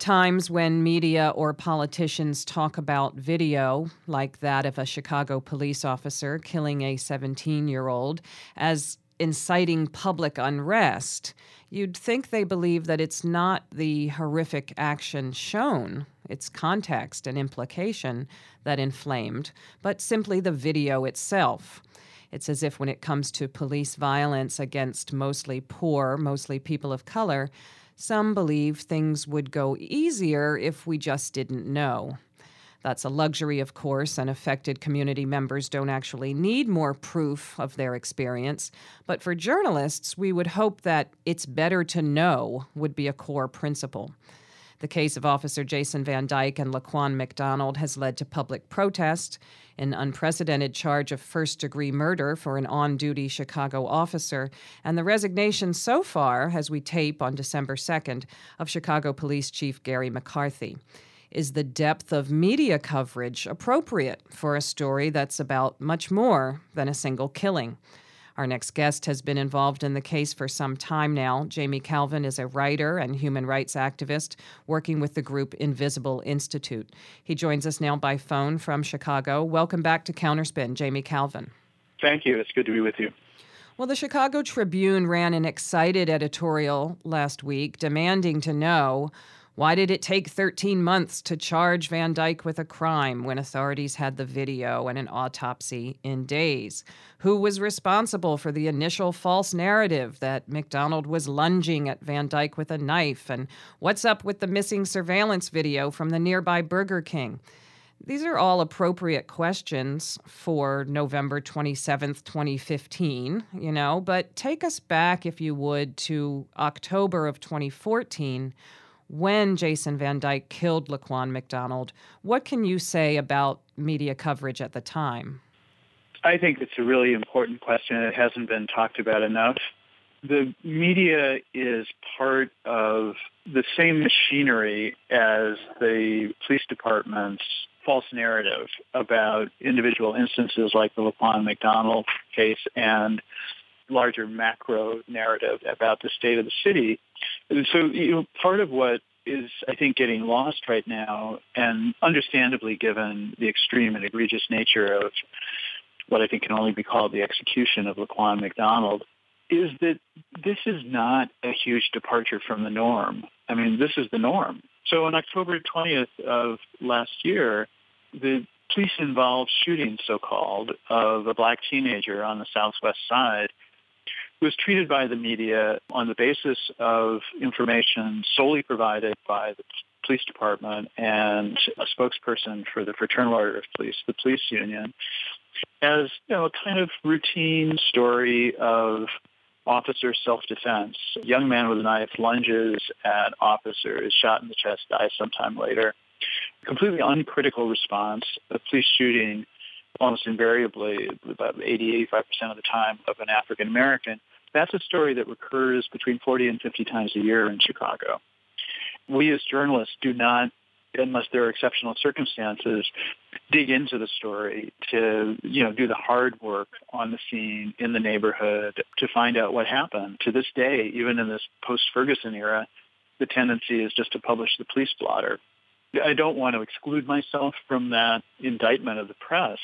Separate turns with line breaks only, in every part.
times when media or politicians talk about video, like that of a Chicago police officer killing a 17-year-old, as inciting public unrest, you'd think they believe that it's not the horrific action shown, its context and implication that inflamed, but simply the video itself. It's as if when it comes to police violence against mostly poor, mostly people of color, some believe things would go easier if we just didn't know. That's a luxury, of course, and affected community members don't actually need more proof of their experience. But for journalists, we would hope that it's better to know would be a core principle. The case of Officer Jason Van Dyke and Laquan McDonald has led to public protest, an unprecedented charge of first-degree murder for an on-duty Chicago officer, and the resignation so far, as we tape on December 2nd, of Chicago Police Chief Gary McCarthy. Is the depth of media coverage appropriate for a story that's about much more than a single killing? Our next guest has been involved in the case for some time now. Jamie Calvin is a writer and human rights activist working with the group Invisible Institute. He joins us now by phone from Chicago. Welcome back to Counterspin, Jamie Calvin.
Thank you. It's good to be with you.
Well, the Chicago Tribune ran an excited editorial last week demanding to know, why did it take 13 months to charge Van Dyke with a crime when authorities had the video and an autopsy in days? Who was responsible for the initial false narrative that McDonald was lunging at Van Dyke with a knife? And what's up with the missing surveillance video from the nearby Burger King? These are all appropriate questions for November 27th, 2015, but take us back, if you would, to October of 2014, when Jason Van Dyke killed Laquan McDonald. What can you say about media coverage at the time?
I think it's a really important question. It hasn't been talked about enough. The media is part of the same machinery as the police department's false narrative about individual instances like the Laquan McDonald case and larger macro narrative about the state of the city. And so, part of what is, I think, getting lost right now, and understandably given the extreme and egregious nature of what I think can only be called the execution of Laquan McDonald, is that this is not a huge departure from the norm. I mean, this is the norm. So on October 20th of last year, the police-involved shooting, so-called, of a black teenager on the southwest side was treated by the media on the basis of information solely provided by the police department and a spokesperson for the Fraternal Order of Police, the police union, as a kind of routine story of officer self-defense. A young man with a knife lunges at officer, is shot in the chest, dies sometime later. Completely uncritical response. A police shooting almost invariably, about 80-85% of the time, of an African American. That's a story that recurs between 40 and 50 times a year in Chicago. We as journalists do not, unless there are exceptional circumstances, dig into the story to, do the hard work on the scene, in the neighborhood, to find out what happened. To this day, even in this post-Ferguson era, the tendency is just to publish the police blotter. I don't want to exclude myself from that indictment of the press.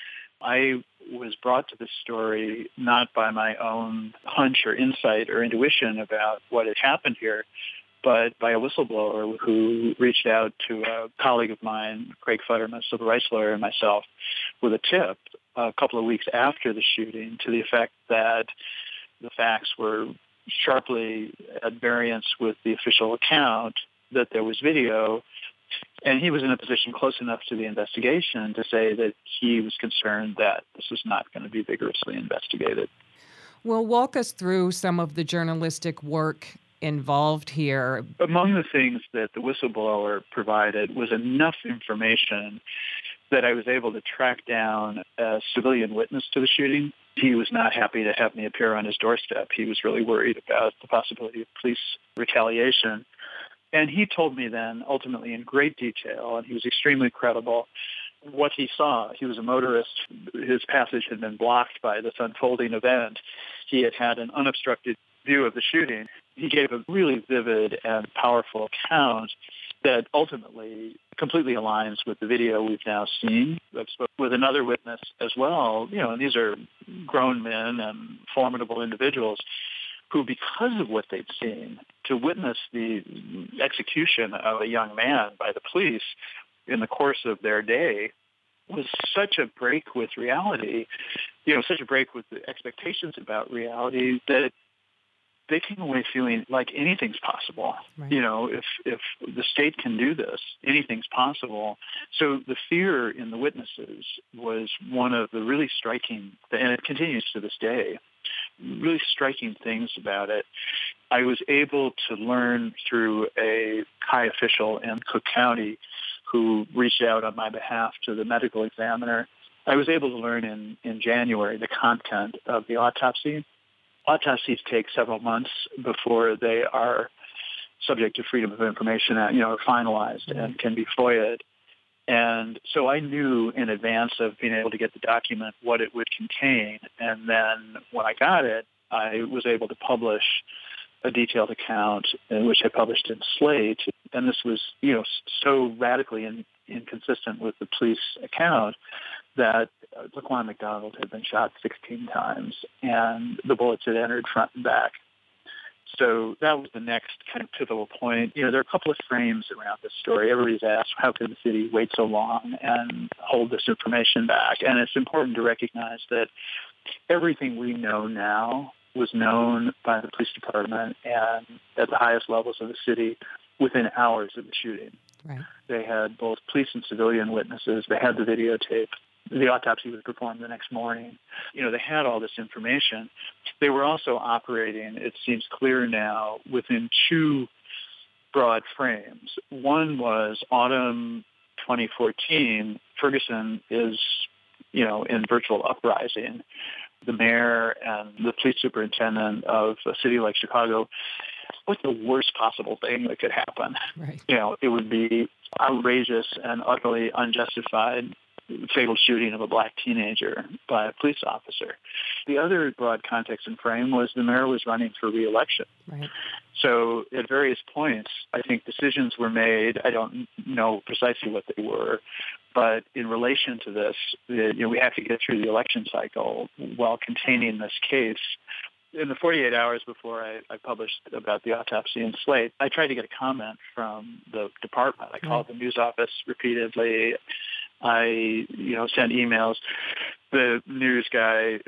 I was brought to this story not by my own hunch or insight or intuition about what had happened here, but by a whistleblower who reached out to a colleague of mine, Craig Futterman, a civil rights lawyer, and myself, with a tip a couple of weeks after the shooting to the effect that the facts were sharply at variance with the official account, that there was video. And he was in a position close enough to the investigation to say that he was concerned that this was not going to be vigorously investigated.
Well, walk us through some of the journalistic work involved here.
Among the things that the whistleblower provided was enough information that I was able to track down a civilian witness to the shooting. He was not happy to have me appear on his doorstep. He was really worried about the possibility of police retaliation. And he told me then, ultimately in great detail, and he was extremely credible, what he saw. He was a motorist. His passage had been blocked by this unfolding event. He had had an unobstructed view of the shooting. He gave a really vivid and powerful account that ultimately completely aligns with the video we've now seen. I've spoken with another witness as well, and these are grown men and formidable individuals who, because of what they'd seen, to witness the execution of a young man by the police in the course of their day was such a break with reality, such a break with the expectations about reality that they came away feeling like anything's possible.
Right.
If the state can do this, anything's possible. So the fear in the witnesses was one of the really striking, and it continues to this day, really striking things about it. I was able to learn through a high official in Cook County who reached out on my behalf to the medical examiner. I was able to learn in January the content of the autopsy. Autopsies take several months before they are subject to Freedom of Information Act, finalized and can be FOIA'd. And so I knew in advance of being able to get the document what it would contain. And then when I got it, I was able to publish a detailed account, which I published in Slate. And this was, so radically inconsistent with the police account that Laquan McDonald had been shot 16 times and the bullets had entered front and back. So that was the next kind of pivotal point. There are a couple of frames around this story. Everybody's asked, how could the city wait so long and hold this information back? And it's important to recognize that everything we know now was known by the police department and at the highest levels of the city within hours of the shooting.
Right.
They had both police and civilian witnesses. They had the videotape. The autopsy was performed the next morning. They had all this information. They were also operating, it seems clear now, within two broad frames. One was autumn 2014. Ferguson is, in virtual uprising. The mayor and the police superintendent of a city like Chicago, what's the worst possible thing that could happen?
Right.
It would be outrageous and utterly unjustified fatal shooting of a black teenager by a police officer. The other broad context and frame was the mayor was running for re-election.
Right.
So at various points, I think decisions were made. I don't know precisely what they were, but in relation to this, we have to get through the election cycle while containing this case. In the 48 hours before I published about the autopsy in Slate, I tried to get a comment from the department. I called the news office repeatedly. I, sent emails. The news guy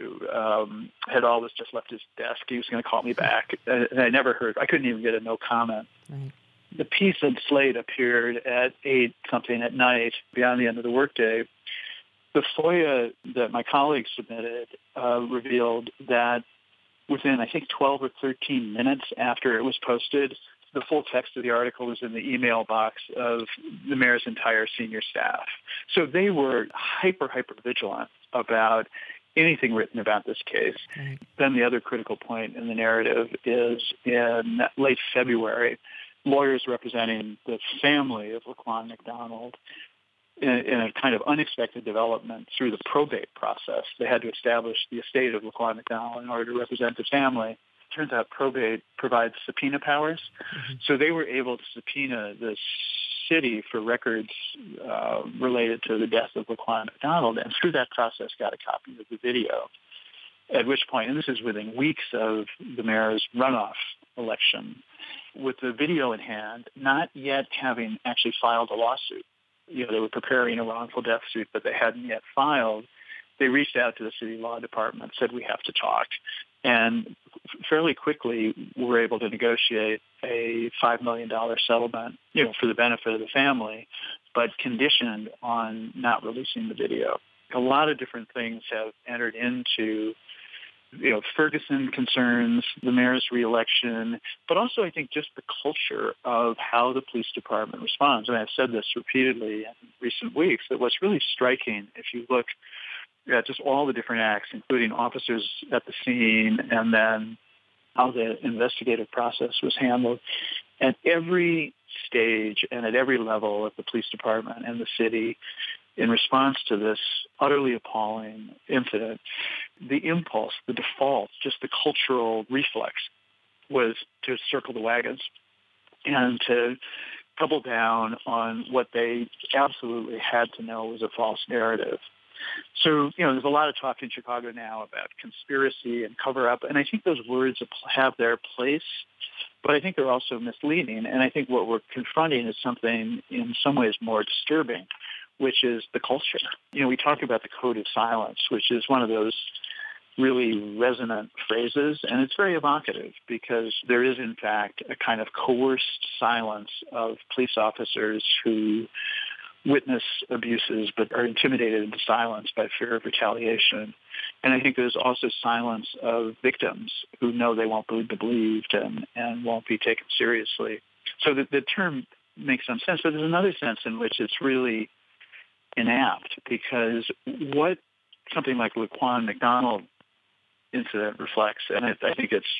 had always just left his desk. He was going to call me back. And I never heard. I couldn't even get a no comment.
Right.
The piece in Slate appeared at 8-something at night, beyond the end of the workday. The FOIA that my colleagues submitted revealed that within, I think, 12 or 13 minutes after it was posted, the full text of the article was in the email box of the mayor's entire senior staff. So they were hyper vigilant about anything written about this case.
Right.
Then the other critical point in the narrative is in late February, lawyers representing the family of Laquan McDonald in a kind of unexpected development through the probate process. They had to establish the estate of Laquan McDonald in order to represent the family. Turns out probate provides subpoena powers. Mm-hmm. So they were able to subpoena the city for records related to the death of Laquan McDonald, and through that process got a copy of the video. At which point, and this is within weeks of the mayor's runoff election, with the video in hand, not yet having actually filed a lawsuit. They were preparing a wrongful death suit, but they hadn't yet filed. They reached out to the city law department, said, we have to talk. And fairly quickly, we were able to negotiate a $5 million settlement, for the benefit of the family, but conditioned on not releasing the video. A lot of different things have entered into, Ferguson concerns, the mayor's reelection, but also I think just the culture of how the police department responds. And I've said this repeatedly in recent weeks, that what's really striking, if you look at just all the different acts, including officers at the scene, and then how the investigative process was handled, at every stage and at every level of the police department and the city, in response to this utterly appalling incident, the impulse, the default, just the cultural reflex was to circle the wagons and to double down on what they absolutely had to know was a false narrative. So, there's a lot of talk in Chicago now about conspiracy and cover-up, and I think those words have their place, but I think they're also misleading. And I think what we're confronting is something in some ways more disturbing, which is the culture. We talk about the code of silence, which is one of those really resonant phrases, and it's very evocative because there is, in fact, a kind of coerced silence of police officers who witness abuses but are intimidated into silence by fear of retaliation. And I think there's also silence of victims who know they won't be believed and won't be taken seriously. So the term makes some sense, but there's another sense in which it's really inapt, because what something like the Laquan McDonald incident reflects, and I think it's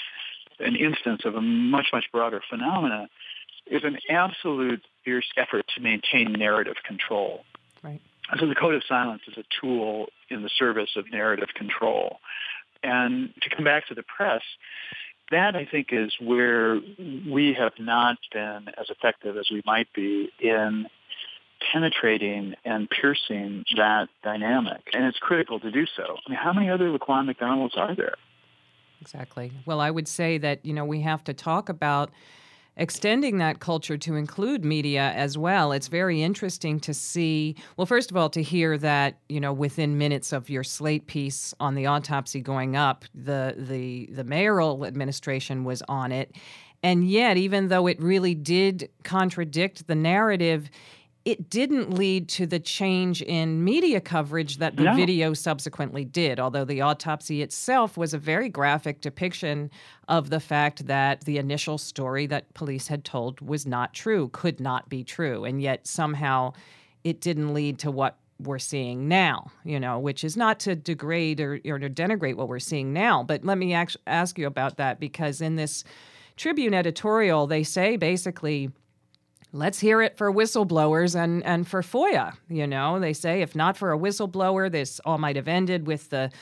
an instance of a much, much broader phenomena, is an absolute fierce effort to maintain narrative control.
Right.
So the code of silence is a tool in the service of narrative control. And to come back to the press, that I think is where we have not been as effective as we might be in penetrating and piercing that dynamic. And it's critical to do so. I mean, how many other Laquan McDonalds are there?
Exactly. Well, I would say that, we have to talk about extending that culture to include media as well. It's very interesting to see, well, first of all, to hear that, within minutes of your Slate piece on the autopsy going up, the mayoral administration was on it. And yet, even though it really did contradict the narrative, it didn't lead to the change in media coverage that the video subsequently did, although the autopsy itself was a very graphic depiction of the fact that the initial story that police had told was not true, could not be true. And yet somehow it didn't lead to what we're seeing now, which is not to degrade or to denigrate what we're seeing now. But let me ask you about that, because in this Tribune editorial, they say basically, let's hear it for whistleblowers and for FOIA. They say if not for a whistleblower, this all might have ended with the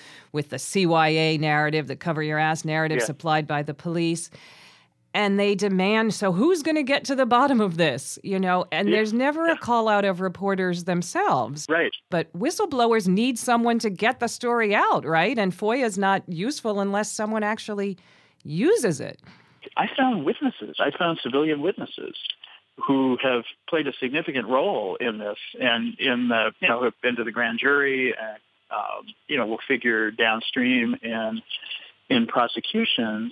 CYA narrative, the cover your ass narrative supplied by the police. And they demand, so who's going to get to the bottom of this? And there's never a call out of reporters themselves.
Right.
But whistleblowers need someone to get the story out, right? And FOIA is not useful unless someone actually uses it.
I found witnesses. I found civilian witnesses who have played a significant role in this, and have been to the grand jury, and will figure downstream and in prosecutions.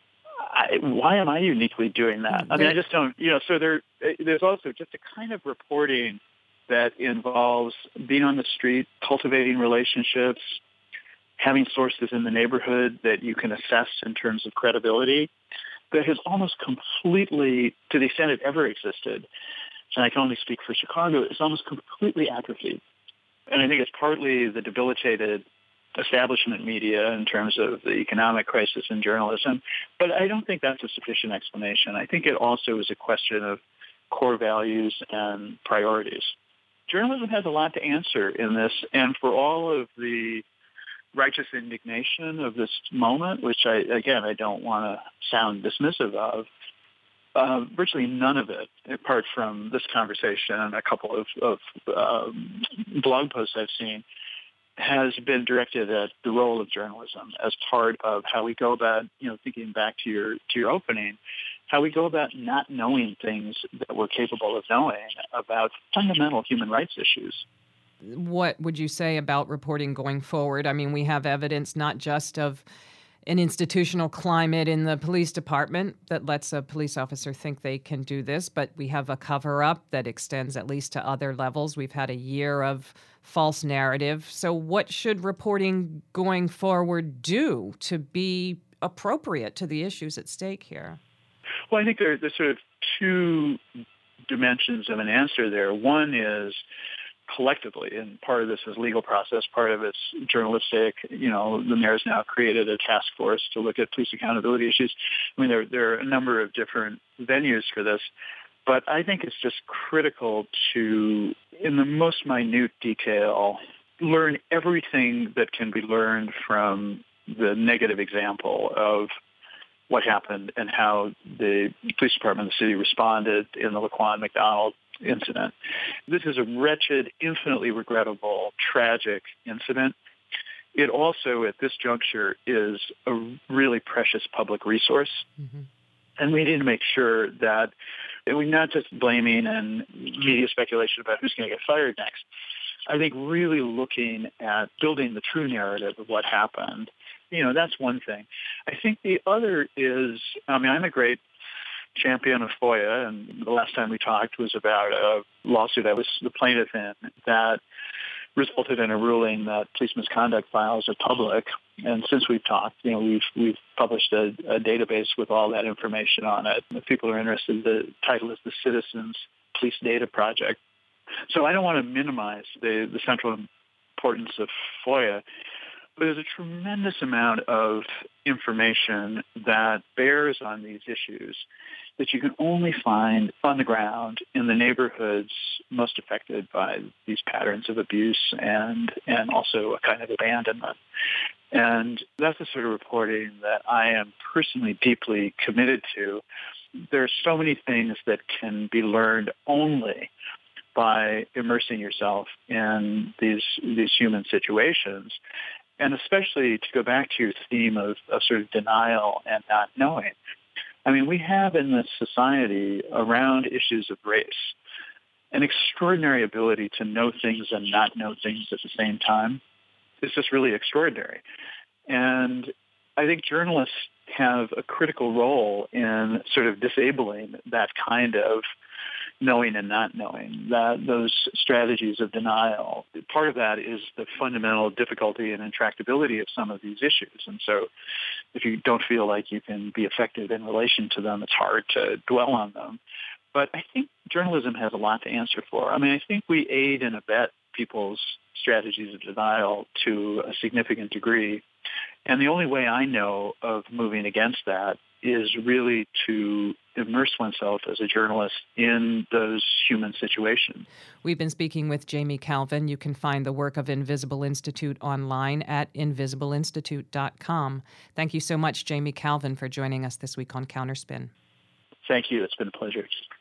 Why am I uniquely doing that? I mean, I just don't. So there's also just a kind of reporting that involves being on the street, cultivating relationships, having sources in the neighborhood that you can assess in terms of credibility, that has almost completely, to the extent it ever existed, and I can only speak for Chicago, it's almost completely atrophied. And I think it's partly the debilitated establishment media in terms of the economic crisis in journalism, but I don't think that's a sufficient explanation. I think it also is a question of core values and priorities. Journalism has a lot to answer in this, and for all of the righteous indignation of this moment, which I don't want to sound dismissive of, virtually none of it, apart from this conversation and a couple of blog posts I've seen, has been directed at the role of journalism as part of how we go about, thinking back to your opening, how we go about not knowing things that we're capable of knowing about fundamental human rights issues.
What would you say about reporting going forward? I mean, we have evidence not just of an institutional climate in the police department that lets a police officer think they can do this, but we have a cover-up that extends at least to other levels. We've had a year of false narrative. So what should reporting going forward do to be appropriate to the issues at stake here?
Well, I think there's sort of two dimensions of an answer there. One is collectively, and part of this is legal process, part of it's journalistic. The mayor's now created a task force to look at police accountability issues. I mean, there are a number of different venues for this, but I think it's just critical to, in the most minute detail, learn everything that can be learned from the negative example of what happened and how the police department of the city responded in the Laquan McDonald incident. This is a wretched, infinitely regrettable, tragic incident. It also, at this juncture, is a really precious public resource. Mm-hmm. And we need to make sure that we're not just blaming and media speculation about who's going to get fired next. I think really looking at building the true narrative of what happened, that's one thing. I think the other is, I'm a great champion of FOIA, and the last time we talked was about a lawsuit I was the plaintiff in that resulted in a ruling that police misconduct files are public. And since we've talked, we've published a database with all that information on it. If people are interested, the title is the Citizens Police Data Project. So I don't want to minimize the central importance of FOIA, but there's a tremendous amount of information that bears on these issues that you can only find on the ground in the neighborhoods most affected by these patterns of abuse and also a kind of abandonment. And that's the sort of reporting that I am personally deeply committed to. There are so many things that can be learned only by immersing yourself in these human situations. And especially to go back to your theme of sort of denial and not knowing. We have in this society around issues of race an extraordinary ability to know things and not know things at the same time. It's just really extraordinary. And I think journalists have a critical role in sort of disabling that kind of knowing and not knowing, that those strategies of denial. Part of that is the fundamental difficulty and intractability of some of these issues. And so if you don't feel like you can be effective in relation to them, it's hard to dwell on them. But I think journalism has a lot to answer for. I think we aid and abet people's strategies of denial to a significant degree. And the only way I know of moving against that is really to immerse oneself as a journalist in those human situations.
We've been speaking with Jamie Calvin. You can find the work of Invisible Institute online at invisibleinstitute.com. Thank you so much, Jamie Calvin, for joining us this week on Counterspin.
Thank you. It's been a pleasure.